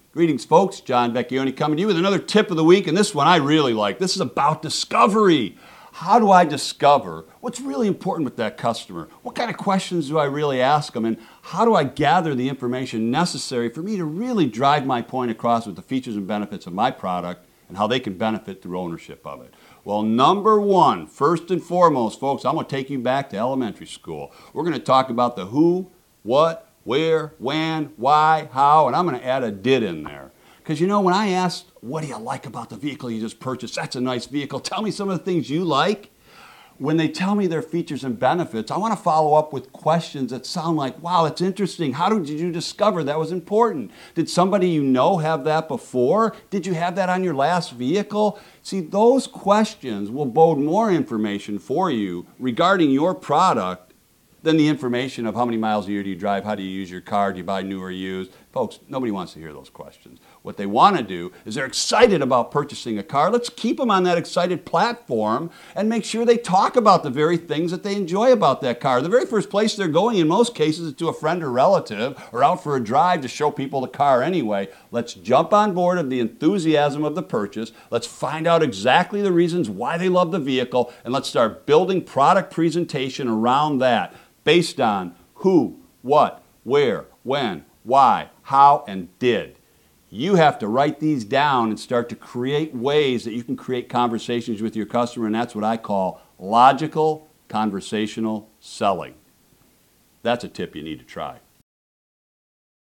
Greetings, folks. John Vecchione coming to you with another tip of the week, and this one I really like. This is about discovery. How do I discover what's really important with that customer? What kind of questions do I really ask them? And how do I gather the information necessary for me to really drive my point across with the features and benefits of my product and how they can benefit through ownership of it? Well, number one, first and foremost, folks, I'm going to take you back to elementary school. We're going to talk about the who, what, where, when, why, how, and I'm going to add a did in there. Because, you know, when I asked, what do you like about the vehicle you just purchased? That's a nice vehicle. Tell me some of the things you like. When they tell me their features and benefits, I want to follow up with questions that sound like, wow, that's interesting. How did you discover that was important? Did somebody you know have that before? Did you have that on your last vehicle? See, those questions will bode more information for you regarding your product than the information of how many miles a year do you drive, how do you use your car, do you buy new or used? Folks, nobody wants to hear those questions. What they want to do is they're excited about purchasing a car. Let's keep them on that excited platform and make sure they talk about the very things that they enjoy about that car. The very first place they're going in most cases is to a friend or relative or out for a drive to show people the car anyway. Let's jump on board of the enthusiasm of the purchase. Let's find out exactly the reasons why they love the vehicle, and let's start building product presentation around that based on who, what, where, when, why, how, and did. You have to write these down and start to create ways that you can create conversations with your customer, and that's what I call logical conversational selling. That's a tip you need to try.